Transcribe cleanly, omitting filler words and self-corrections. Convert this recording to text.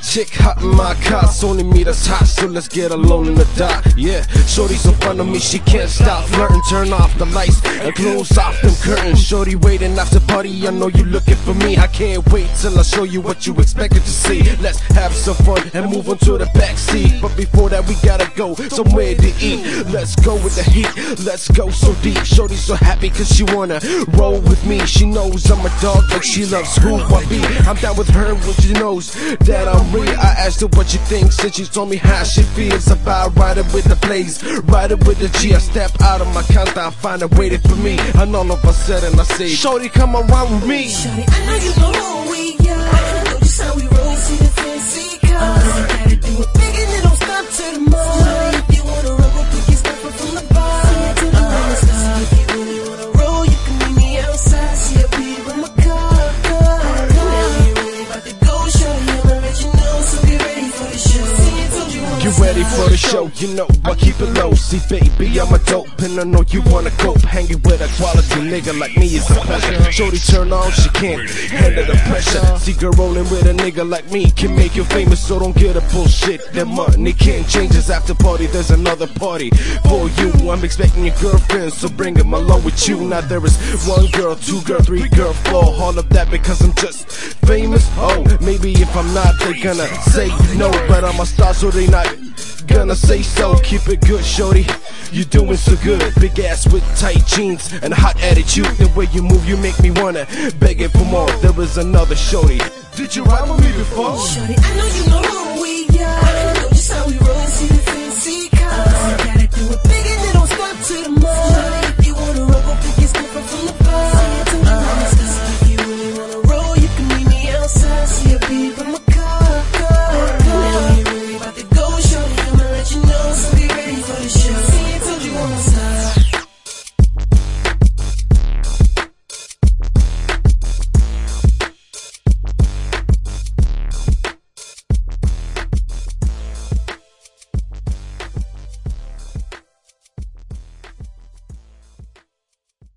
chick hot in my car, it's only me that's hot, so let's get alone in the dark. Yeah, shorty's in front of me, she can't stop flirting. Turn off the lights and close off them curtains. Shorty waiting after party, I know you looking for me. I can't wait till I show you what you expected to see. Let's have some fun and move on to the backseat. But before that we gotta go somewhere to eat. Let's go with the heat, let's go so deep. Shorty's so happy cause she wanna roll with me. She knows I'm a dog, but she loves who I be. I'm down with her when she knows that I'm real. I asked her what she thinks and she told me how she feels about riding with the blaze, riding with the G. I step out of my counter, I find her waiting for me. And all of a sudden I say, shorty, come around with me. Shorty, I know you know who we are. I know just how we roll, see the fancy cars. All you gotta do it big and it don't stop till the morning. If you wanna roll, go pick your stuff up from the bar. See it to the morning star. If you really wanna roll, you can meet me outside. See a beat with my car. Now you really about to go, shorty, I'ma let you know. So get ready for the show. See, I told you Get ready for the show, you know I keep it low. See baby, I'm a dope and I know you wanna cope. Hanging with a quality nigga like me is a pleasure. Shorty turn on, she can't handle the pressure. See girl rolling with a nigga like me can make you famous, so don't get a bullshit. That money can't change us after party, there's another party for you. I'm expecting your girlfriend, so bring them along with you. Now there is 1 girl, 2 girl, 3 girl, 4. All of that because I'm just famous. Oh, maybe if I'm not, they gonna say no, but I'm a star, so they not gonna say so. Keep it good, shorty, you doing so good. Big ass with tight jeans and a hot attitude. The way you move, you make me wanna beg it for more. There is another shorty. Did you ride with me before? shorty, I know you know who